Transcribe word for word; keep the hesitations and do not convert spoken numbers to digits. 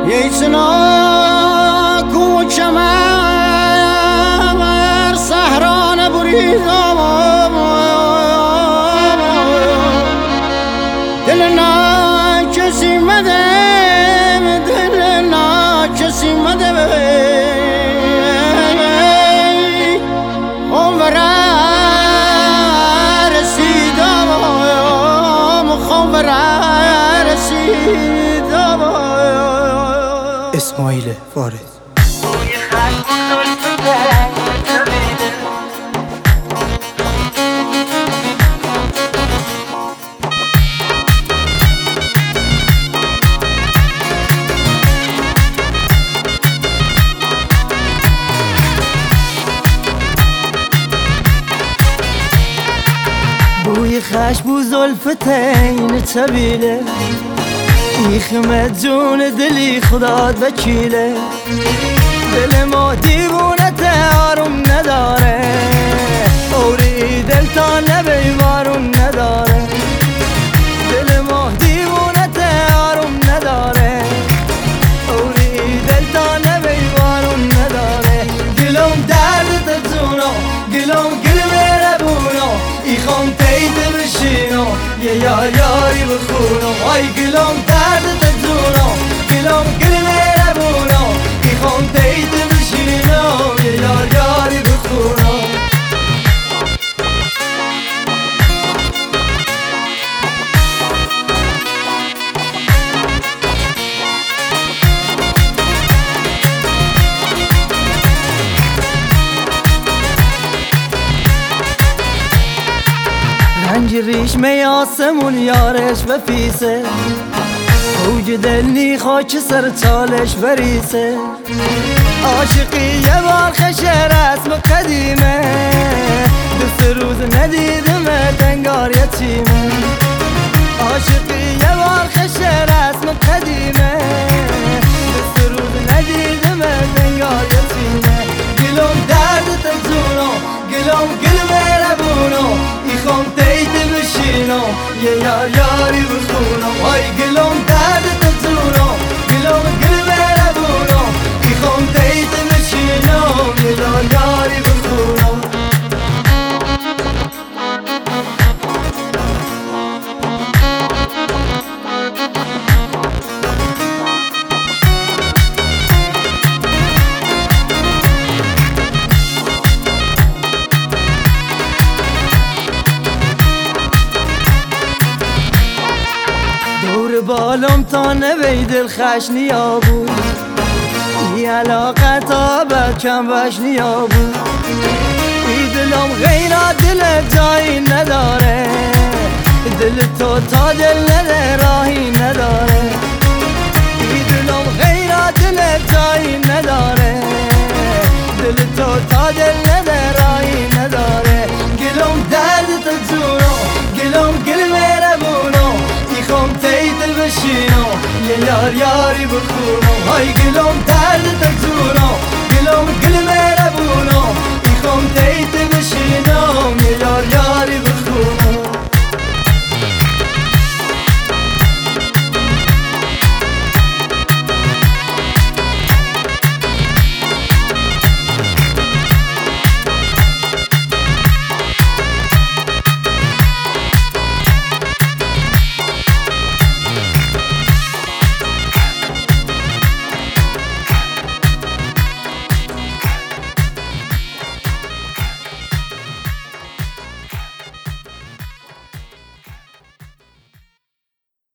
ییسنا کوچم بر صحران بریدم دل نا کسی مده دل نا کسی مده عمر رسیدم خبر رسیدم اسماعیل فارس. بوی خشم و زلفتین طبیله میخمه جون دلی خداد وکیله دل ما دیوونت آروم نداره اوری دل تا نبی بارون نداره دل ما دیوونت آروم نداره اوری دل تا نبی بارون نداره گلوم درد جونو گلوم گل میره بونو ایخوام تیت بشینو یه یار یاری بخونو آی گلوم درد جونو گلوم گل میره بونو ایخوام تیت بشینو یه یار یاری بخونو رنج ریشمه آسمون یارش بپیسه اوج دلنی خاک سر چالش بریسه عاشقی یه بار خشه رسم قدیمه دو سه روز ندیدمه دنگار یتیمه عاشقی یه بار خشه رسم قدیمه دو سه روز ندیدمه دنگار یتیمه گلوم درد تجونو گلوم گل میره بونو ایخوام تیت بشینو یه یار یاری بخونو آی گلوم درد تجونو گلوم گل میره بونو ایخوام تیت بشینو یه یار یاری بخونو دور بالم تا نوی دل خش نیا بود ای علاقه تا بکم وش نیا بود ای دلم غیر دل جایی نداره دل تو تا دل نده راهی نداره ای دلم غیر دل جایی نداره دل تو تا دل نده راهی نداره گلم درد تا جونو گلم گل میره بونو ایخوام تیت بشینو یه یار یاری بخونو های گلم درد تا جونو گلم گل میره بونو ایخوام تیت بشینو یه یار یاری